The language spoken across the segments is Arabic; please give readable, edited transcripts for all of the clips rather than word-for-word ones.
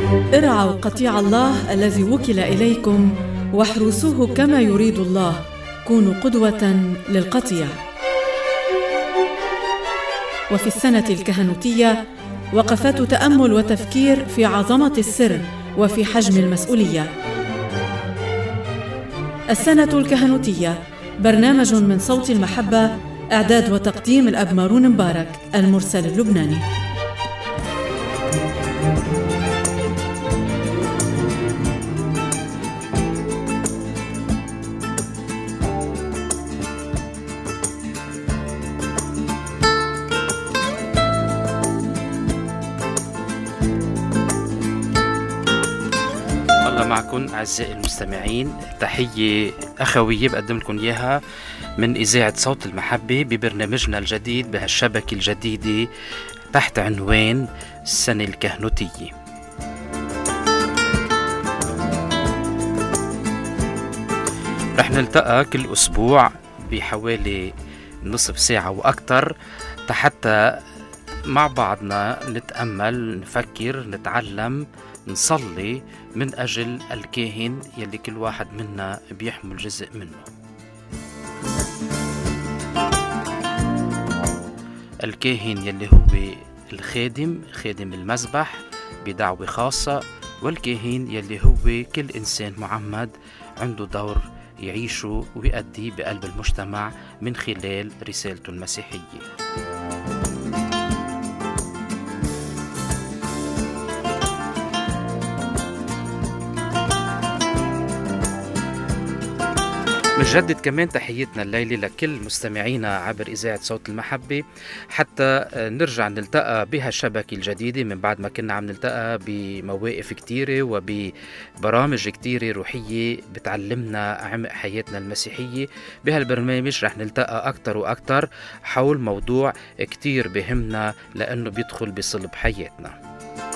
ارعوا قطيع الله الذي وكل إليكم واحرسوه كما يريد الله. كونوا قدوة للقطيع. وفي السنة الكهنوتية وقفات تأمل وتفكير في عظمة السر وفي حجم المسؤولية. السنة الكهنوتية برنامج من صوت المحبة، إعداد وتقديم الأب مارون مبارك، المرسل اللبناني. معكم أعزائي المستمعين، تحية أخوية بقدم لكم إياها من إذاعة صوت المحبة ببرنامجنا الجديد بهالشبكة الجديدة تحت عنوان السنة الكهنوتية. رح نلتقى كل أسبوع بحوالي نصف ساعة وأكثر حتى مع بعضنا نتأمل، نفكر، نتعلم، نصلي من أجل الكاهن يلي كل واحد منا بيحمل جزء منه. الكاهن يلي هو الخادم، خادم المذبح بدعوة خاصة، والكاهن يلي هو كل إنسان معمد عنده دور يعيشه ويؤدي بقلب المجتمع من خلال رسالته المسيحية. بنجدد كمان تحياتنا الليلة لكل مستمعينا عبر إذاعة صوت المحبة، حتى نرجع نلتقى بهالشبكة الجديدة من بعد ما كنا عم نلتقى بمواقف كتيرة وببرامج كتيرة روحية بتعلمنا عمق حياتنا المسيحية. بهالبرنامج رح نلتقى أكتر وأكتر حول موضوع كتير بهمنا لأنه بيدخل بصلب حياتنا.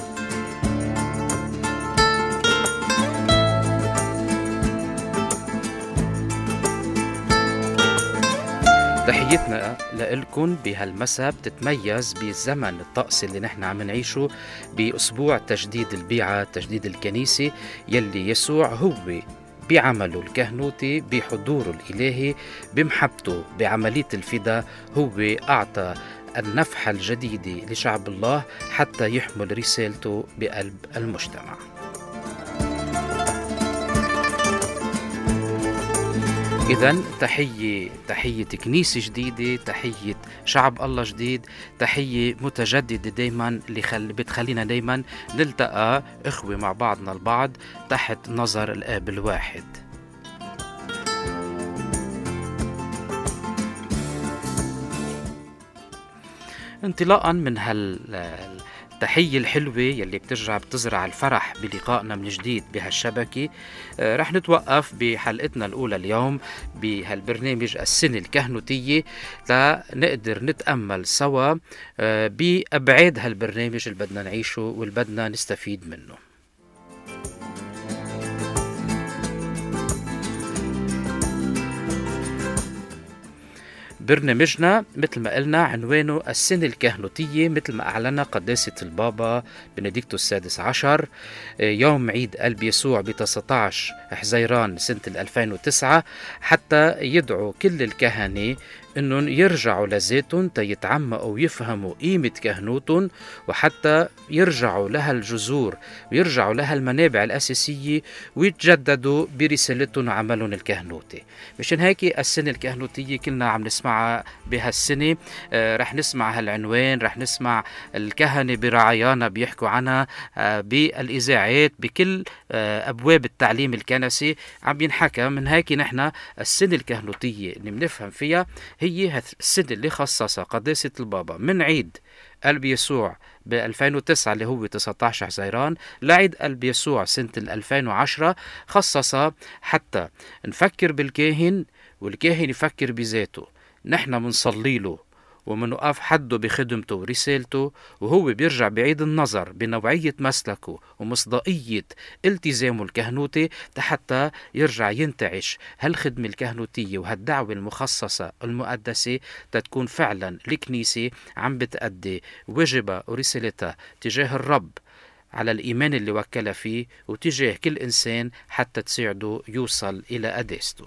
تحيتنا لإلكن بهالمساء بتتميز بالزمن الطقس اللي نحن عم نعيشه بأسبوع تجديد البيعة، تجديد الكنيسة، يلي يسوع هو بعمله الكهنوتي، بحضوره الإلهي، بمحبته، بعملية الفداء، هو أعطى النفحة الجديدة لشعب الله حتى يحمل رسالته بقلب المجتمع. إذن تحية كنيسة جديدة، تحية شعب الله جديد، تحية متجددة دايما اللي بتخلينا دايما نلتقى إخوة مع بعضنا البعض تحت نظر الآب الواحد. انطلاقا من التحية الحلوة يلي بترجع بتزرع الفرح بلقائنا من جديد بهالشبكة، رح نتوقف بحلقتنا الأولى اليوم بهالبرنامج السنة الكهنوتية لنقدر نتأمل سوا بأبعاد هالبرنامج اللي بدنا نعيشه واللي بدنا نستفيد منه. برنامجنا مثل ما قلنا عنوانه السنة الكهنوتية، مثل ما أعلن قداسة البابا بنديكتوس السادس عشر يوم عيد قلب يسوع ب 19 حزيران سنة 2009، حتى يدعو كل الكهنة إنهم يرجعوا لذاتهم تيتعمقوا ويفهموا قيمة كهنوتهم، وحتى يرجعوا لها الجذور ويرجعوا لها المنابع الأساسية ويتجددوا برسالتهم وعملهم الكهنوتي. مشان هيك السنة الكهنوتية كلنا عم نسمعها بهالسنة. رح نسمع هالعنوان، رح نسمع الكهنة برعايانا بيحكوا عنها بالإذاعات، بكل أبواب التعليم الكنسي عم ينحكى. من هيك نحن السنة الكهنوتية اللي بنفهم فيها هي السنة اللي خصصها قداسة البابا من عيد قلب يسوع ب 2009 اللي هو 19 حزيران لعيد قلب يسوع سنة 2010، خصصها حتى نفكر بالكاهن والكاهن يفكر بذاته. نحن منصلي له ومنوقف حده بخدمته ورسالته، وهو بيرجع بعيد النظر بنوعية مسلكه ومصداقية التزامه الكهنوتي حتى يرجع ينتعش هالخدمة الكهنوتية وهالدعوة المخصصة المقدسة تتكون فعلا الكنيسة عم بتأدي واجبها ورسالتها تجاه الرب على الإيمان اللي وكل فيه وتجاه كل إنسان حتى تساعده يوصل إلى قداسته.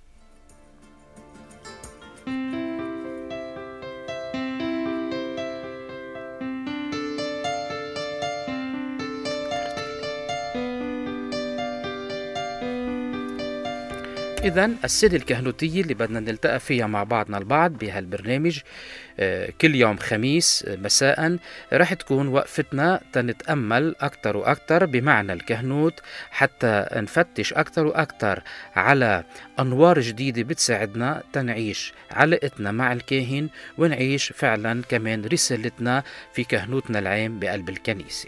إذن السنة الكهنوتية اللي بدنا نلتقى فيها مع بعضنا البعض بهالبرنامج كل يوم خميس مساء رح تكون وقفتنا تنتأمل أكتر وأكتر بمعنى الكهنوت، حتى نفتش أكتر وأكتر على أنوار جديدة بتساعدنا تنعيش علاقتنا مع الكاهن ونعيش فعلا كمان رسالتنا في كهنوتنا العام بقلب الكنيسة.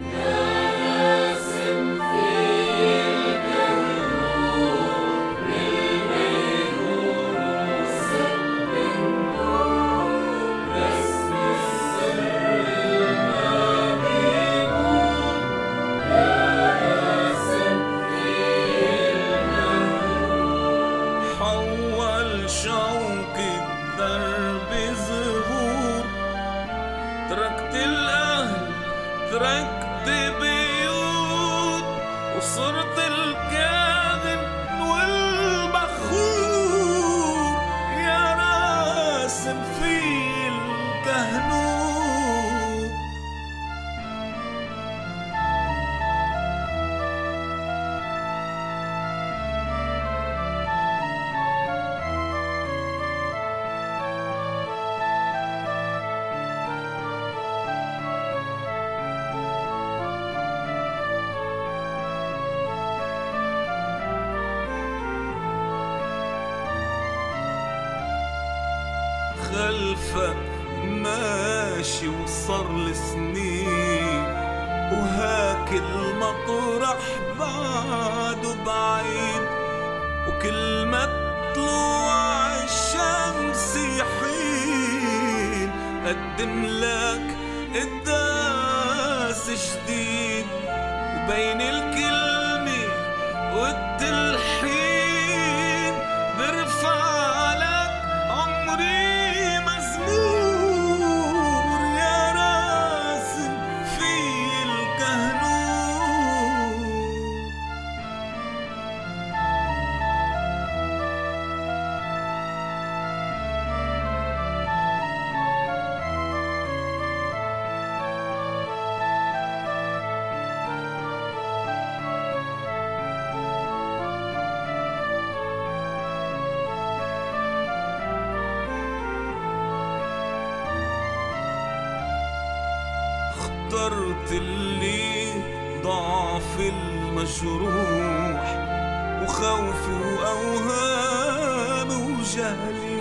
خلفك ماشي وصار لسنين وهاك المطرح بعد وبعيد، وكل ما طلوع الشمس يحين قدم لك قداس جديد، وبين الكلمة والتلحين برفع لك عمري مزمور يا راسم في الكهنوت. اخترت اللي ضعف المجروح وخوفي وأوهامي وجهلي،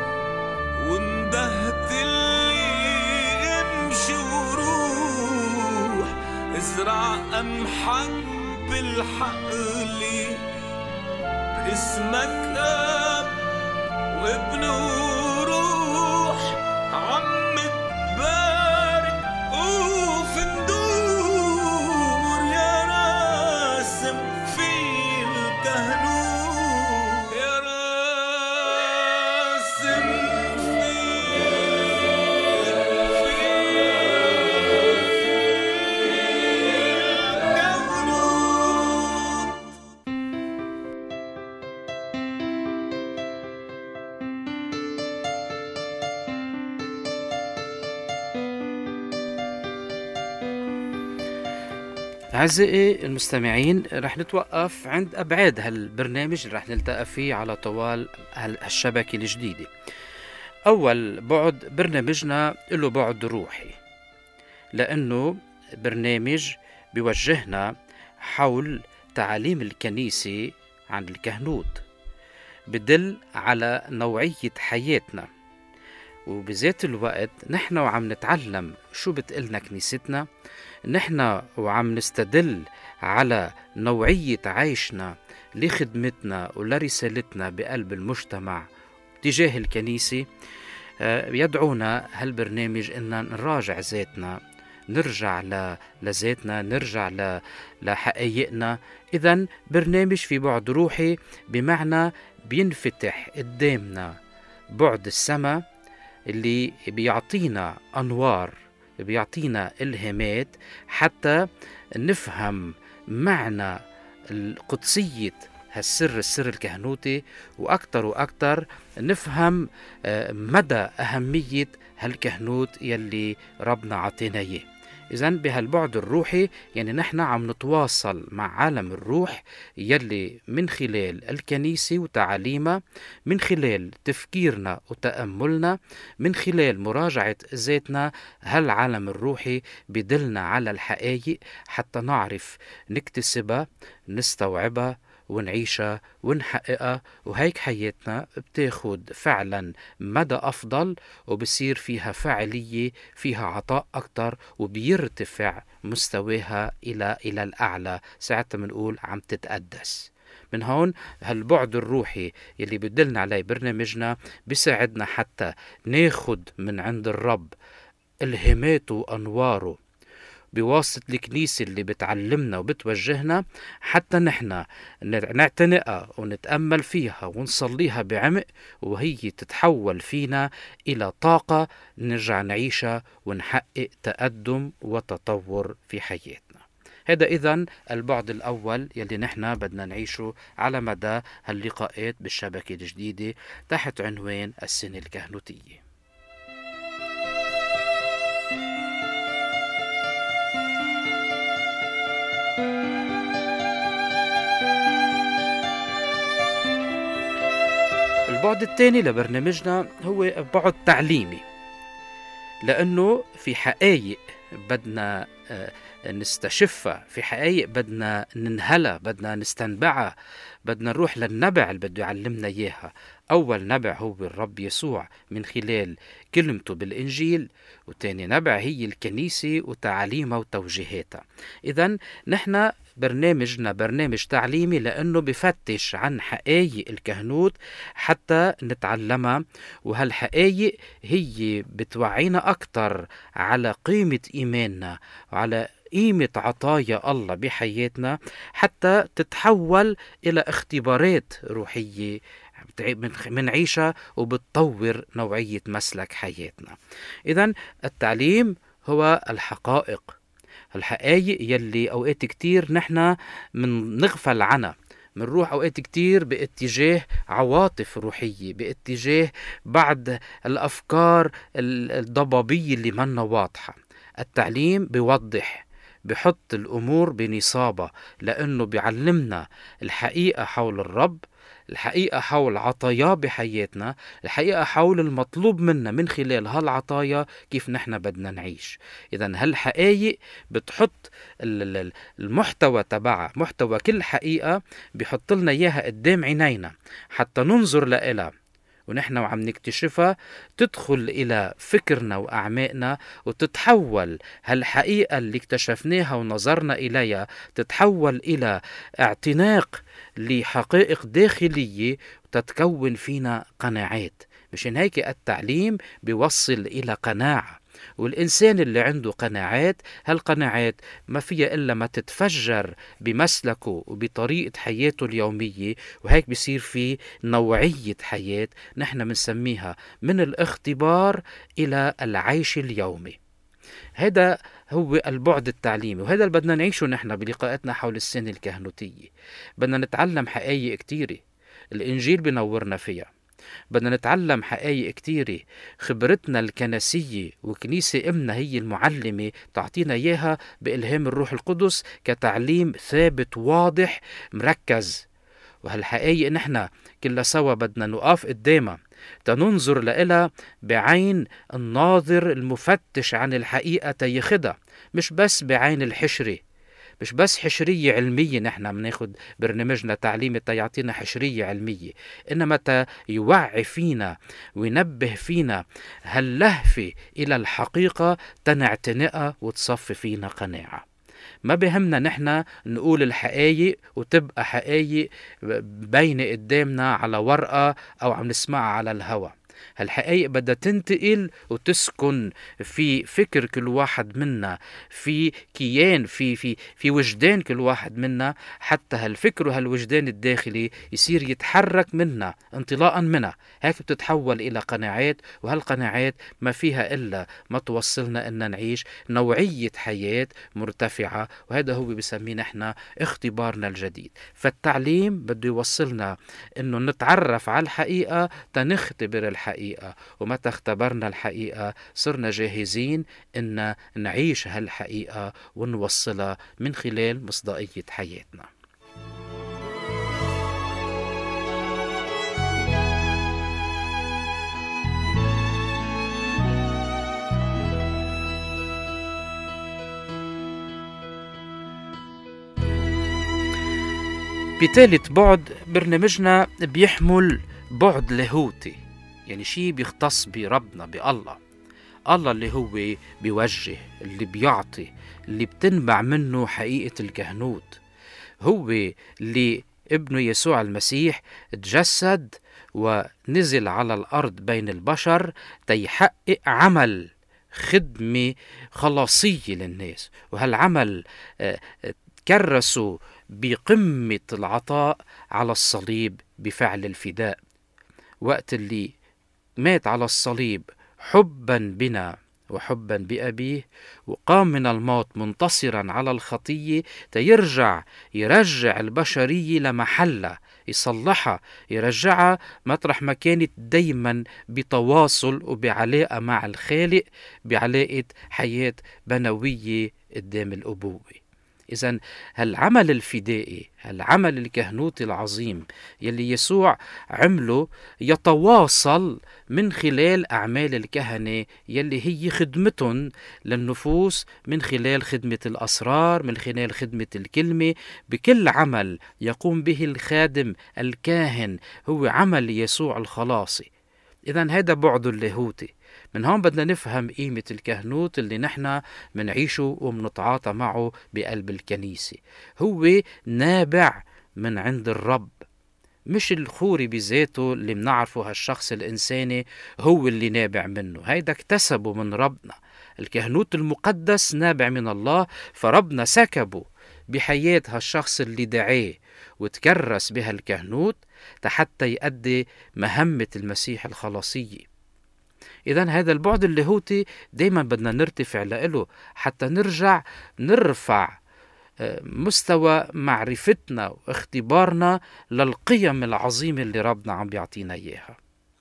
واندهت اللي امشي وروح ازرع قمحك بالحقل، باسمك اب وابن وروح عم تبارك وفندور يا راسم في الكهنوت، يا راسم في الكهنوت. أعزائي المستمعين، رح نتوقف عند أبعاد هالبرنامج اللي رح نلتقى فيه على طوال هالشبكة الجديدة. أول بعد برنامجنا له بعد روحي، لأنه برنامج بيوجهنا حول تعاليم الكنيسة عن الكهنوت، بدل على نوعية حياتنا، وبذات الوقت نحن وعم نتعلم شو بتقلنا كنيستنا، نحن وعم نستدل على نوعية عيشنا لخدمتنا ولرسالتنا بقلب المجتمع تجاه الكنيسة. يدعونا هالبرنامج إن نراجع ذاتنا، نرجع لذاتنا، نرجع لحقائقنا. إذن برنامج في بعد روحي، بمعنى بينفتح قدامنا بعد السماء اللي بيعطينا أنوار بيعطينا إلهامات حتى نفهم معنى القدسية السر الكهنوتي، وأكتر وأكتر نفهم مدى أهمية هالكهنوت يلي ربنا عطينا إياه. إذن بهالبعد الروحي يعني نحن عم نتواصل مع عالم الروح يلي من خلال الكنيسة وتعاليمها، من خلال تفكيرنا وتأملنا، من خلال مراجعة ذاتنا. هالعالم الروحي بدلنا على الحقائق حتى نعرف نكتسبها، نستوعبها، ونعيشها ونحققها، وهيك حياتنا بتاخد فعلا مدى أفضل، وبصير فيها فاعلية، فيها عطاء أكتر، وبيرتفع مستواها إلى الأعلى. ساعتها منقول عم تتقدس. من هون هالبعد الروحي يلي بدلنا عليه برنامجنا بيساعدنا حتى ناخد من عند الرب إلهاماته وأنواره بواسطة الكنيسة اللي بتعلمنا وبتوجهنا، حتى نحن نعتنقها ونتأمل فيها ونصليها بعمق، وهي تتحول فينا إلى طاقة نرجع نعيشها ونحقق تقدم وتطور في حياتنا. هذا إذن البعد الأول يلي نحن بدنا نعيشه على مدى هاللقاءات بالشبكة الجديدة تحت عنوان السنة الكهنوتية. البعد الثاني لبرنامجنا هو بعد تعليمي، لأنه في حقائق بدنا نستشفها، في حقائق بدنا ننهلها، بدنا نستنبعها، بدنا نروح للنبع اللي بده يعلمنا إياها. أول نبع هو الرب يسوع من خلال كلمته بالإنجيل، وتاني نبع هي الكنيسة وتعاليمها وتوجيهاتها. إذن نحن برنامجنا برنامج تعليمي لأنه بفتش عن حقائق الكهنوت حتى نتعلمها، وهالحقائق هي بتوعينا أكتر على قيمة إيماننا وعلى قيمة عطايا الله بحياتنا، حتى تتحول إلى اختبارات روحية منعيشها وبتطور نوعية مسلك حياتنا. إذن التعليم هو الحقائق يلي أوقات كتير نحن نغفل عنها، منروح أوقات كتير باتجاه عواطف روحية، باتجاه بعض الأفكار الضبابية اللي منا واضحة. التعليم بيوضح، بحط الأمور بنصابة، لأنه بيعلمنا الحقيقة حول الرب، الحقيقة حول عطاياه بحياتنا، الحقيقة حول المطلوب منا من خلال هالعطايا كيف نحن بدنا نعيش. إذن هالحقائق بتحط المحتوى تبعها، محتوى كل حقيقة بيحط لنا إياها قدام عينينا حتى ننظر لإلها، ونحن وعم نكتشفها تدخل إلى فكرنا وأعماقنا، وتتحول هالحقيقة اللي اكتشفناها ونظرنا إليها تتحول إلى اعتناق لحقائق داخلية وتتكون فينا قناعات. مشان هيك التعليم بيوصل إلى قناعة، والإنسان اللي عنده قناعات، هالقناعات ما فيها إلا ما تتفجر بمسلكه وبطريقة حياته اليومية، وهيك بيصير في نوعية حياة نحن بنسميها من الاختبار إلى العيش اليومي. هذا هو البعد التعليمي، وهذا اللي بدنا نعيشه نحن بلقاءاتنا حول السنة الكهنوتية. بدنا نتعلم حقائق كتيرة الإنجيل بنورنا فيها، بدنا نتعلم حقائق كتيرة خبرتنا الكنسية وكنيسة إمنا هي المعلمة تعطينا إياها بإلهام الروح القدس كتعليم ثابت واضح مركز. وهالحقائق نحن كلها سوا بدنا نقف قدامها تننظر لإلها بعين الناظر المفتش عن الحقيقة تيخدها، مش بس بعين الحشرة، مش بس حشرية علمية. نحن بناخد برنامجنا تعليمي تيعطينا حشرية علمية، إنما يوعي فينا وينبه فينا هاللهفة إلى الحقيقة تنعتنقها وتصفي فينا قناعة. ما بهمنا نحن نقول الحقائق وتبقى حقائق بين قدامنا على ورقة أو عم نسمعها على الهوا. هالحقائق بدها تنتقل وتسكن في فكر كل واحد منا، في كيان، في وجدان كل واحد منا، حتى هالفكر وهالوجدان الداخلي يصير يتحرك منا انطلاقا منها. هيك بتتحول إلى قناعات، وهالقناعات ما فيها إلا ما توصلنا أن نعيش نوعية حياة مرتفعة، وهذا هو بسميه نحن اختبارنا الجديد. فالتعليم بده يوصلنا أنه نتعرف على الحقيقة تنختبر الحقيقة، ومتى اختبرنا الحقيقة صرنا جاهزين أن نعيش هالحقيقة ونوصلها من خلال مصداقية حياتنا. بثالث بعد برنامجنا بيحمل بعد لاهوتي، يعني شيء بيختص بربنا بالله. الله اللي هو بيوجه، اللي بيعطي، اللي بتنبع منه حقيقة الكهنوت، هو اللي ابنه يسوع المسيح تجسد ونزل على الأرض بين البشر تيحقق عمل خدمة خلاصية للناس. وهالعمل كرسوا بقمة العطاء على الصليب بفعل الفداء، وقت اللي مات على الصليب حبا بنا وحبا بأبيه، وقام من الموت منتصرا على الخطية يرجع البشرية لمحلها، يصلحها، يرجعها مطرح ما كانت دايما بتواصل وبعلاقة مع الخالق، بعلاقة حياة بنوية قدام الأبوة. إذن هالعمل الفدائي، هالعمل الكهنوتي العظيم يلي يسوع عمله يتواصل من خلال أعمال الكهنة يلي هي خدمتهم للنفوس، من خلال خدمة الأسرار، من خلال خدمة الكلمة. بكل عمل يقوم به الخادم الكاهن هو عمل يسوع الخلاصي. إذن هذا بعد اللاهوتي. من هون بدنا نفهم قيمة الكهنوت اللي نحن منعيشه ومنتعاطى معه بقلب الكنيسة. هو نابع من عند الرب، مش الخوري بذاته اللي منعرفه هالشخص الإنساني هو اللي نابع منه، هيدا اكتسبه من ربنا. الكهنوت المقدس نابع من الله، فربنا سكبه بحياة هالشخص اللي دعاه وتكرس بها الكهنوت حتى يؤدي مهمة المسيح الخلاصية. إذن هذا البعد اللاهوتي دايما بدنا نرتفع له حتى نرفع مستوى معرفتنا واختبارنا للقيم العظيمة اللي ربنا عم بيعطينا إياها.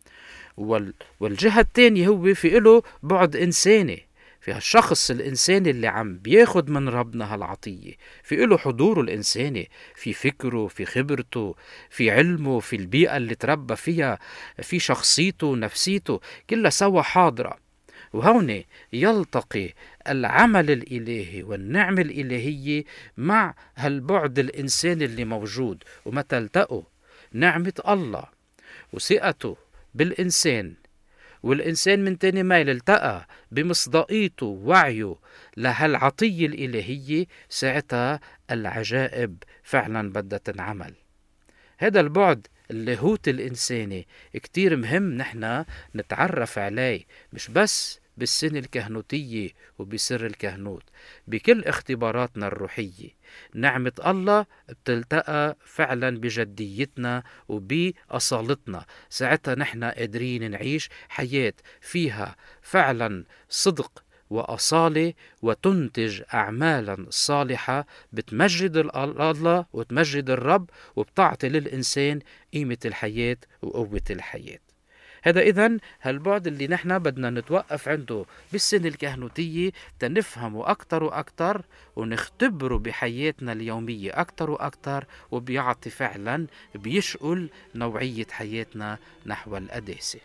والجهة الثانية هو في له بعد إنساني، في هالشخص الإنساني اللي عم بياخد من ربنا هالعطية، في له حضوره الإنساني، في فكره، في خبرته، في علمه، في البيئة اللي تربى فيها، في شخصيته، نفسيته، كلها سوا حاضرة. وهون يلتقي العمل الإلهي والنعمة الإلهية مع هالبعد الإنساني اللي موجود. ومتى التقوا نعمة الله وثقته بالإنسان، والإنسان من تاني مايل التقى بمصداقيته ووعيه لهالعطية الإلهية، ساعتها العجائب فعلا بدها تنعمل. هذا البعد اللاهوت الإنساني كتير مهم نحن نتعرف عليه، مش بس بالسنة الكهنوتية وبسر الكهنوت، بكل اختباراتنا الروحية. نعمة الله بتلتقى فعلا بجديتنا وبأصالتنا، ساعتها نحن قادرين نعيش حياة فيها فعلا صدق وأصالة، وتنتج أعمالا صالحة بتمجد الله وتمجد الرب، وبتعطي للإنسان قيمة الحياة وقوة الحياة. هذا إذن هالبعد اللي نحن بدنا نتوقف عنده بالسنة الكهنوتية تنفهمه أكتر وأكتر ونختبره بحياتنا اليومية أكتر وأكتر، وبيعطي فعلا بيشقل نوعية حياتنا نحو القداسة.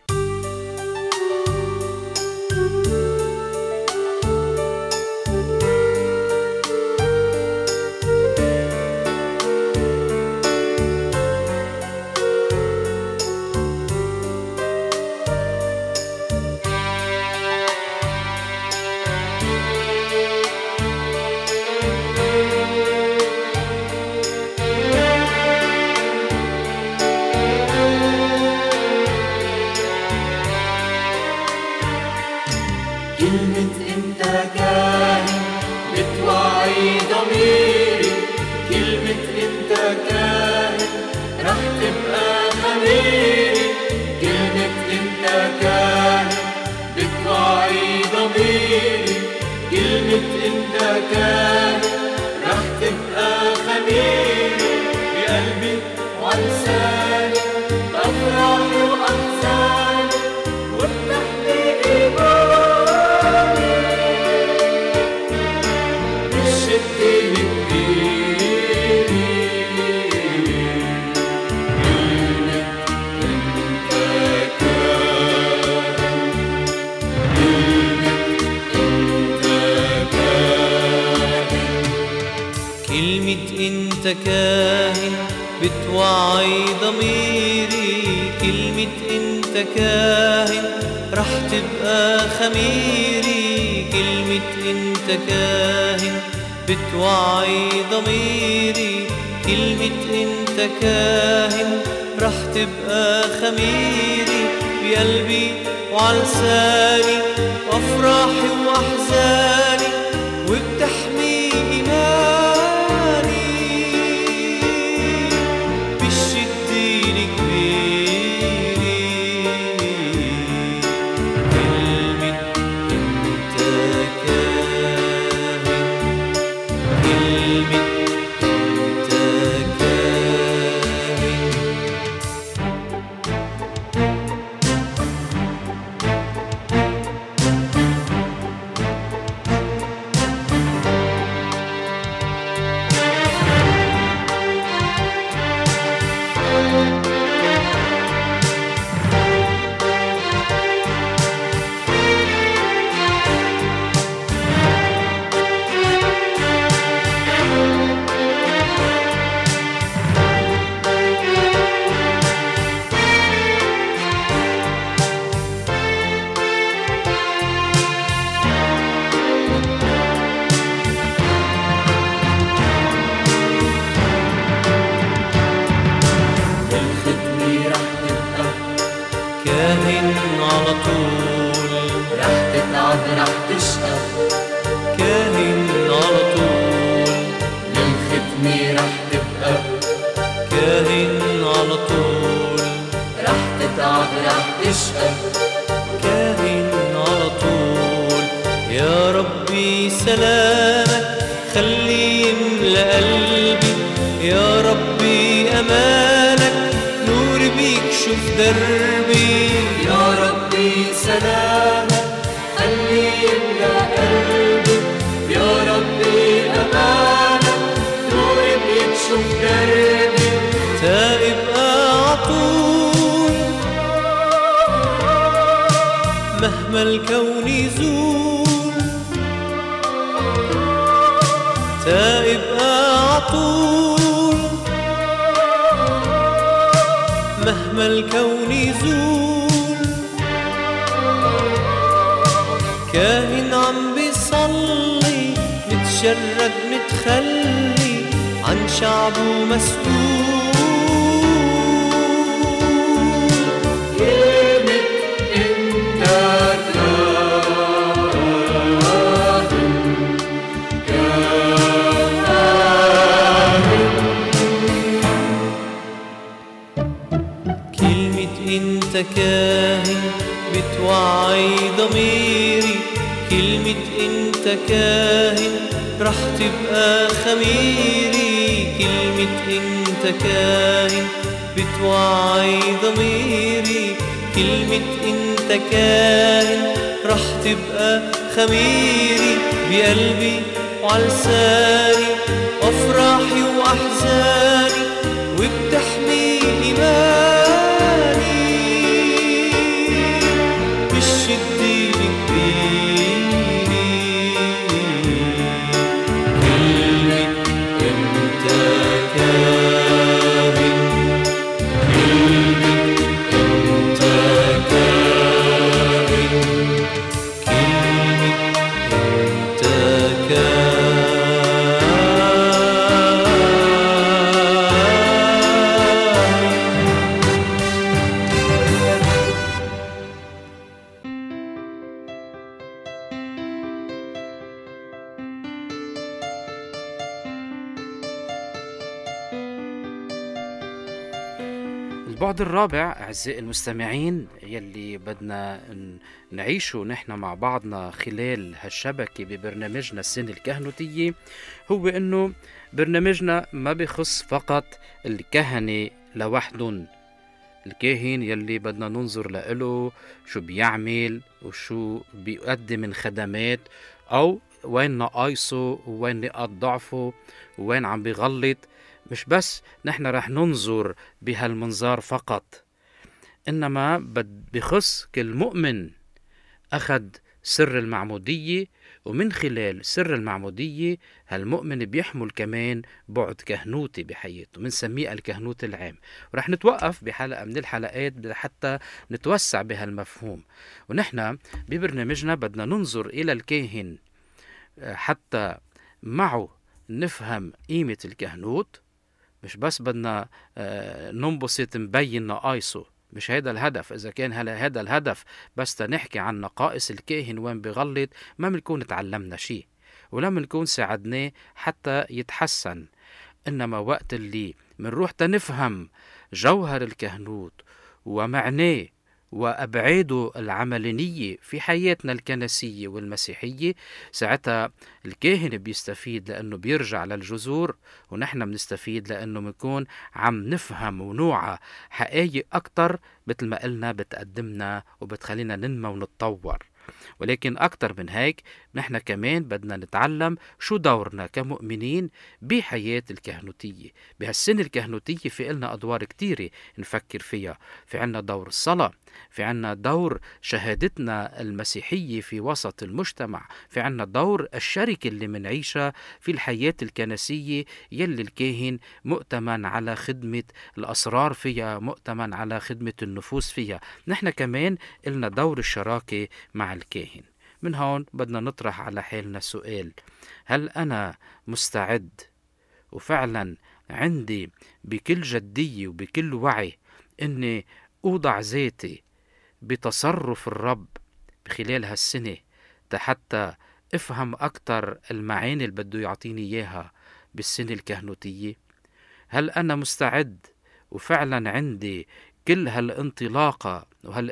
ضميري كلمة انت كاهن رح تبقى خميري كلمة انت كاهن بتوعي ضميري كلمة انت كاهن رح تبقى خميري بقلبي وعلساني بأفراحي وأحزاني وبتحمي إيماني بالشدة الكبيرة كلمة انت كاهن كلمة انت كاهن كلمة انت كاهن بتوعي ضميري كلمة انت كاهن رح تبقى خميري كلمة انت كاهن بتوعي ضميري كلمة انت كاهن رح تبقى خميري بقلبي وعلساني وافراحي واحزاني وبتحمي ايماني بالشدة الكبيرة كلمة انت كاهن كلمة انت كاهن الختمة رح تبقى كاهن على طول رح تتعب رح تشقى كاهن على طول للختمة رح تبقى كاهن على طول رح تتعب رح تشقى كاهن على طول يا ربي سلامك خلي يملأ قلبي يا ربي أمانك نور بيكشف دربي يا ربي سلامك خلي يملأ قلبي يا ربي أمانك نور بيكشف دربي تائب أعطول مهما الكون يزول تائب أعطول مهما الكون يزول كاهن عم بيصلي متشرد متخلي عن شعبه مسؤول كلمة انت كلمة انت كاهن بتوعي ضميري كلمة انت كاهن رح تبقى خميري كلمة انت كاهن بتوعي ضميري كلمة انت كاهن رح تبقى خميري بقلبي وعلساني وافراحي واحزاني وبتحمي ايماني بالشدة الكبيرة كلمة انت كاهن كلمة انت كاهن كلمة انت كاهن البعد الرابع أعزائي المستمعين يلي بدنا نعيشه نحن مع بعضنا خلال هالشبكة ببرنامجنا السنة الكهنوتية هو إنه برنامجنا ما بيخص فقط الكهنة لوحدهم. الكاهن يلي بدنا ننظر له شو بيعمل وشو بيقدم من خدمات أو وين نقايصه وين نقاط ضعفه وين عم بيغلط. مش بس نحن رح ننظر بهالمنظار فقط، إنما بخص كل مؤمن أخذ سر المعمودية، ومن خلال سر المعمودية هالمؤمن بيحمل كمان بعد كهنوتي بحياته، منسميه الكهنوت العام. ورح نتوقف بحلقة من الحلقات حتى نتوسع بهالمفهوم. ونحن ببرنامجنا بدنا ننظر إلى الكاهن حتى معه نفهم قيمة الكهنوت. مش بس بدنا ننبسط نبين نقايصه، مش هيدا الهدف. إذا كان هذا الهدف بس تنحكي عن نقائص الكاهن وين بغلط، ما بنكون تعلمنا شيء ولا بنكون ساعدناه حتى يتحسن. إنما وقت اللي منروح تنفهم جوهر الكهنوت ومعناه وأبعاده العملية في حياتنا الكنسية والمسيحية، ساعتها الكاهن بيستفيد لأنه بيرجع للجذور، ونحن بنستفيد لأنه بنكون عم نفهم ونوعى حقائق أكتر مثل ما قلنا بتقدمنا وبتخلينا ننمى ونتطور. ولكن أكتر من هيك نحن كمان بدنا نتعلم شو دورنا كمؤمنين بحياة الكهنوتية. بهالسنة الكهنوتية في قلنا أدوار كتيرة نفكر فيها. في عنا دور الصلاة، في عنا دور شهادتنا المسيحية في وسط المجتمع، في عنا دور الشركة اللي منعيشها في الحياة الكنسية يلي الكاهن مؤتمن على خدمة الأسرار فيها، مؤتمن على خدمة النفوس فيها. نحن كمان قلنا دور الشراكة مع الكاهن. من هون بدنا نطرح على حالنا سؤال: هل أنا مستعد وفعلا عندي بكل جدية وبكل وعي أني أوضع ذاتي بتصرف الرب خلال هالسنة حتى أفهم أكتر المعاني اللي بده يعطيني إياها بالسنة الكهنوتية؟ هل أنا مستعد وفعلا عندي كل هالانطلاقة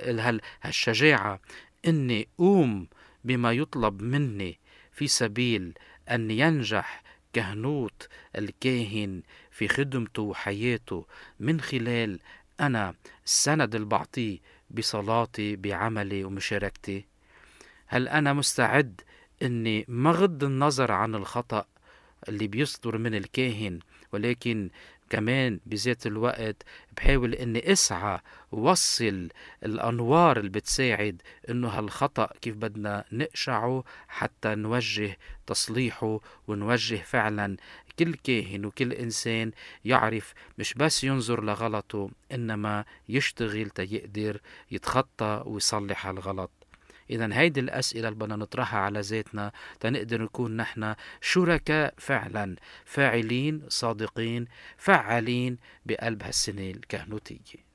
وهالشجاعة أني أقوم بما يطلب مني في سبيل أن ينجح كهنوت الكاهن في خدمته وحياته من خلال أنا السند اللي بعطيه بصلاتي بعملي ومشاركتي؟ هل أنا مستعد أني ما غض النظر عن الخطأ اللي بيصدر من الكاهن، ولكن كمان بذات الوقت بحاول أني أسعى ووصل الأنوار اللي بتساعد أنه هالخطأ كيف بدنا نقشعه حتى نوجه تصليحه، ونوجه فعلا كل كاهن وكل إنسان يعرف مش بس ينظر لغلطه إنما يشتغل تيقدر يتخطى ويصلح الغلط. إذن هيدي الأسئلة اللي بدنا نطرحها على ذاتنا تنقدر نكون نحن شركاء فعلا فاعلين صادقين فعالين بقلب هالسنة الكهنوتية.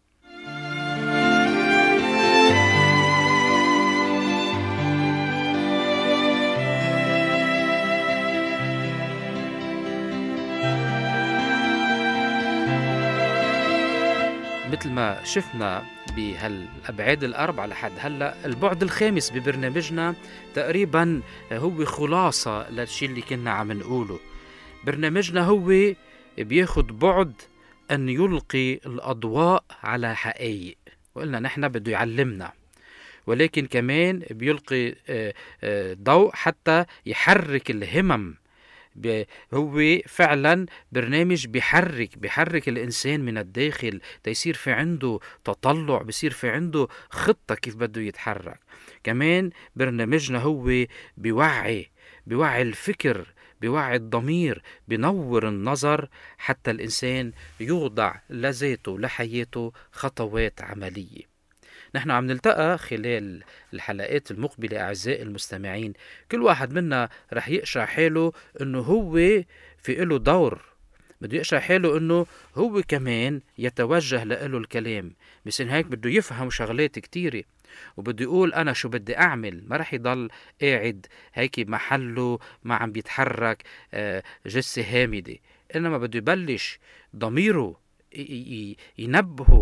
مثل ما شفنا بهالأبعاد الأربعة لحد هلأ، البعد الخامس ببرنامجنا تقريبا هو خلاصة للشيء اللي كنا عم نقوله. برنامجنا هو بياخد بعد أن يلقي الأضواء على حقائق، وقلنا نحن بده يعلمنا، ولكن كمان بيلقي ضوء حتى يحرك الهمم. هو فعلا برنامج بيحرك الإنسان من الداخل، تيصير في عنده تطلع، بيصير في عنده خطة كيف بده يتحرك. كمان برنامجنا هو بيوعي الفكر، بيوعي الضمير، بينور النظر حتى الإنسان يوضع لذاته لحياته خطوات عملية. نحن عم نلتقى خلال الحلقات المقبلة أعزائي المستمعين، كل واحد منا رح يقشع حاله أنه هو في له دور، بده يقشع حاله أنه هو كمان يتوجه له الكلام، بس إن هيك بده يفهم شغلات كتيرة وبده يقول أنا شو بدي أعمل. ما رح يضل قاعد هيك محله ما عم بيتحرك جثة هامدة، إنما بده يبلش ضميره ينبهه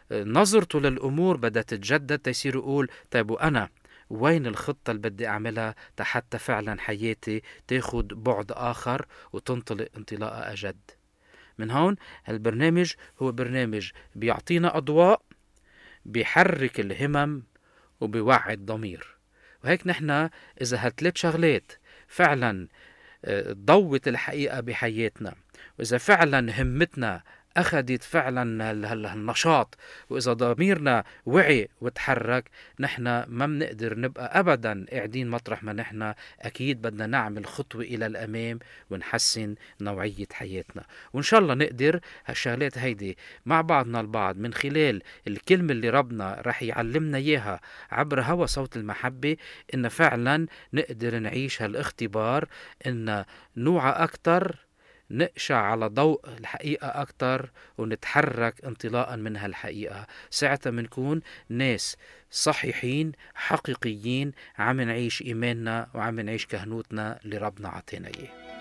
نظرته للأمور بدأت تتجدد، تيصير يقول طيب وأنا وين الخطة اللي بدي أعملها حتى فعلا حياتي تاخد بعد آخر وتنطلق انطلاقة أجد. من هون هالبرنامج هو برنامج بيعطينا أضواء، بيحرك الهمم، وبيوعي الضمير. وهيك نحن إذا هالثلاث شغلات فعلا ضوت الحقيقة بحياتنا، وإذا فعلا همتنا أخذت فعلا النشاط، وإذا ضميرنا وعي وتحرك، نحن ما بنقدر نبقى أبدا قاعدين مطرح ما نحن. أكيد بدنا نعمل خطوة إلى الأمام ونحسن نوعية حياتنا، وإن شاء الله نقدر هالشغلات هيدي مع بعضنا البعض من خلال الكلمة اللي ربنا رح يعلمنا إياها عبر هوا صوت المحبة، إن فعلا نقدر نعيش هالاختبار، إن نوعى أكتر، نقشع على ضوء الحقيقة أكتر، ونتحرك انطلاقا من هالحقيقة. ساعتها منكون ناس صحيحين حقيقيين، عم نعيش إيماننا وعم نعيش كهنوتنا اللي ربنا عطينا إياه.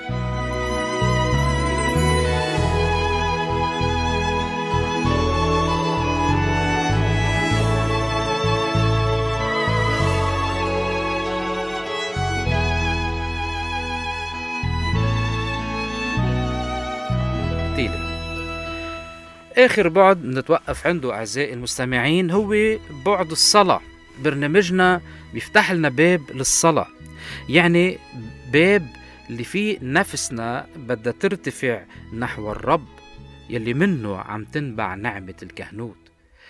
آخر بعد نتوقف عنده أعزائي المستمعين هو بعد الصلاة. برنامجنا بيفتح لنا باب للصلاة، يعني باب اللي فيه نفسنا بدها ترتفع نحو الرب يلي منه عم تنبع نعمة الكهنوت،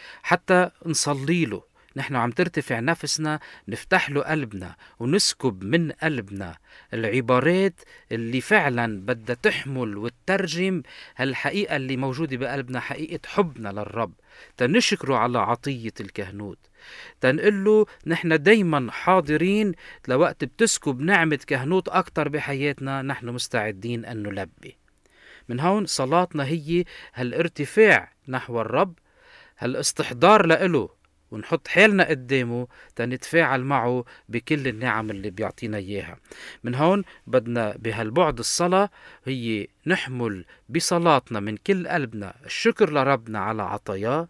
حتى نصلي له. نحن عم ترتفع نفسنا، نفتح له قلبنا ونسكب من قلبنا العبارات اللي فعلا بدها تحمل وتترجم هالحقيقة اللي موجودة بقلبنا، حقيقة حبنا للرب، تنشكره على عطية الكهنوت، تنقل له نحن دايما حاضرين لوقت بتسكب نعمة كهنوت أكتر بحياتنا، نحن مستعدين أن نلبي. من هون صلاتنا هي هالارتفاع نحو الرب، هالاستحضار لإله، ونحط حالنا قدامه تنتفاعل معه بكل النعم اللي بيعطينا إياها. من هون بدنا بهالبعد الصلاة هي نحمل بصلاتنا من كل قلبنا الشكر لربنا على عطاياه،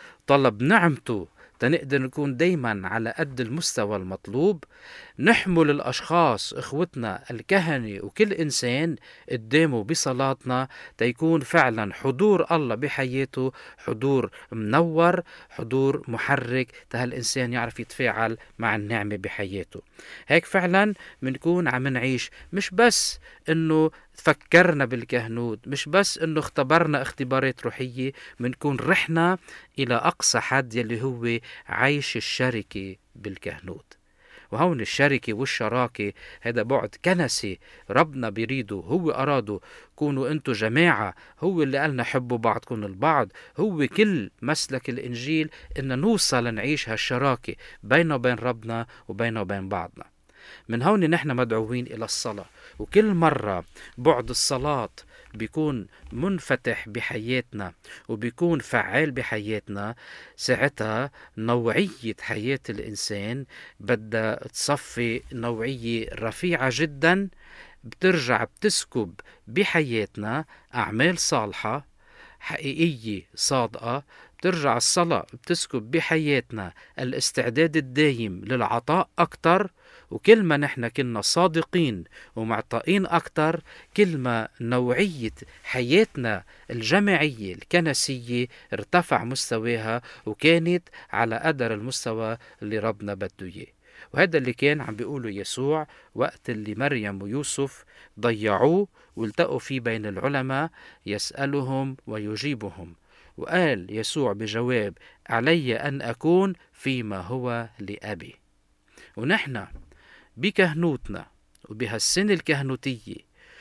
طلب نعمته تنقدر نكون دايما على قد المستوى المطلوب، نحمل الأشخاص إخوتنا الكهنة وكل إنسان قدامه بصلاتنا تيكون فعلا حضور الله بحياته حضور منور، حضور محرك، هالإنسان يعرف يتفاعل مع النعمة بحياته. هيك فعلا منكون عم نعيش مش بس إنه فكرنا بالكهنوت، مش بس إنه اختبرنا اختبارات روحية، منكون رحنا إلى أقصى حد يلي هو عيش الشركة بالكهنوت. وهون الشركة والشراكة هذا بعد كنسي ربنا بيريده، هو أراده كونوا أنتوا جماعة، هو اللي قالنا حبوا بعضكم البعض، هو كل مسلك الإنجيل إن نوصل نعيش هالشراكة بيننا وبين ربنا وبيننا وبين بعضنا. من هون نحن مدعوين إلى الصلاة، وكل مرة بعد الصلاة بيكون منفتح بحياتنا وبيكون فعال بحياتنا، ساعتها نوعية حياة الإنسان بدها تصفي نوعية رفيعة جدا، بترجع بتسكب بحياتنا أعمال صالحة حقيقية صادقة، بترجع الصلاة بتسكب بحياتنا الاستعداد الدايم للعطاء أكتر، وكل ما نحن كنا صادقين ومعطائين أكتر، كل ما نوعية حياتنا الجماعية الكنسية ارتفع مستواها وكانت على قدر المستوى اللي ربنا بده إياه. وهذا اللي كان عم بيقوله يسوع وقت اللي مريم ويوسف ضيعوه والتقوا فيه بين العلماء يسألهم ويجيبهم. وقال يسوع بجواب: علي أن أكون فيما هو لأبي. ونحن بكهنوتنا وبهالسنة الكهنوتية،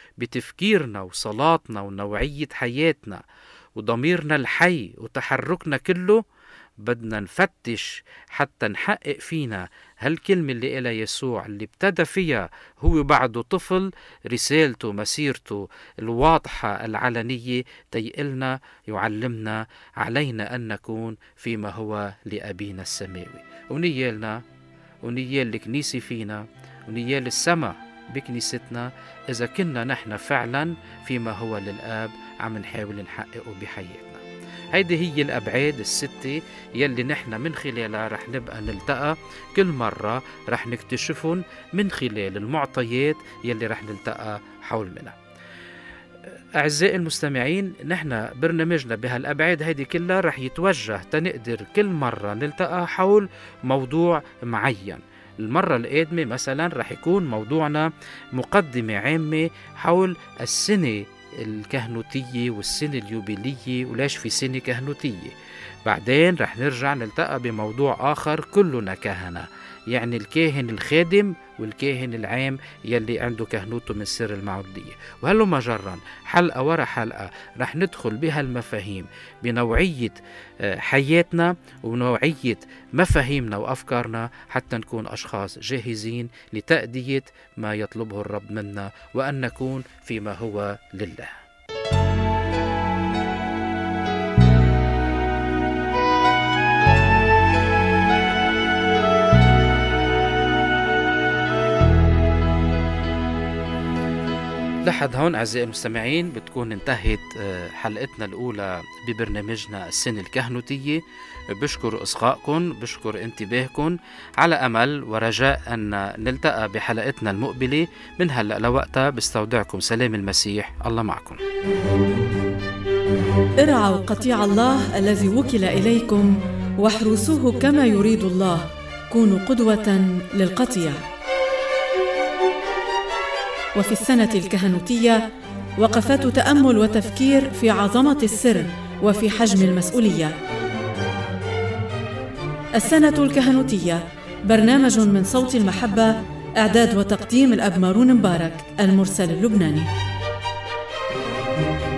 بتفكيرنا وصلاتنا ونوعية حياتنا وضميرنا الحي وتحركنا كله، بدنا نفتش حتى نحقق فينا هالكلمة اللي قالها يسوع اللي ابتدى فيها هو بعده طفل، رسالته مسيرته الواضحة العلنية تيقلنا يعلمنا علينا أن نكون فيما هو لأبينا السماوي. ونيالنا ونيال الكنيسة فينا ونيال السماء بكنيستنا إذا كنا نحن فعلا فيما هو للآب عم نحاول نحققه بحياتنا. هيدي هي الأبعاد الستة يلي نحن من خلالها رح نبقى نلتقى كل مرة، رح نكتشفهم من خلال المعطيات يلي رح نلتقى حول منها. أعزائي المستمعين، نحن برنامجنا بهالأبعاد هيدي كلها رح يتوجه تنقدر كل مرة نلتقى حول موضوع معين. المرة القادمة مثلا رح يكون موضوعنا مقدمة عامة حول السنة الكهنوتية والسنة اليوبيلية وليش في سنة كهنوتية. بعدين رح نرجع نلتقى بموضوع آخر كلنا كهنة، يعني الكاهن الخادم والكاهن العام يلي عنده كهنوته من سر المعمودية. وهلو مجرا حلقة ورا حلقة رح ندخل بها المفاهيم بنوعية حياتنا ونوعية مفاهيمنا وأفكارنا حتى نكون أشخاص جاهزين لتأدية ما يطلبه الرب منا، وأن نكون فيما هو لله. لحد هون أعزائي المستمعين بتكون انتهت حلقتنا الأولى ببرنامجنا السنة الكهنوتية. بشكر إصغائكم، بشكر انتباهكم، على أمل ورجاء أن نلتقى بحلقتنا المقبلة. من هلأ لوقتها بستودعكم سلام المسيح، الله معكم. ارعوا قطيع الله الذي وكل إليكم واحرسوه كما يريد الله، كونوا قدوة للقطيع. وفي السنة الكهنوتية وقفات تأمل وتفكير في عظمة السر وفي حجم المسؤولية. السنة الكهنوتية برنامج من صوت المحبة، إعداد وتقديم الأب مارون مبارك، المرسل اللبناني.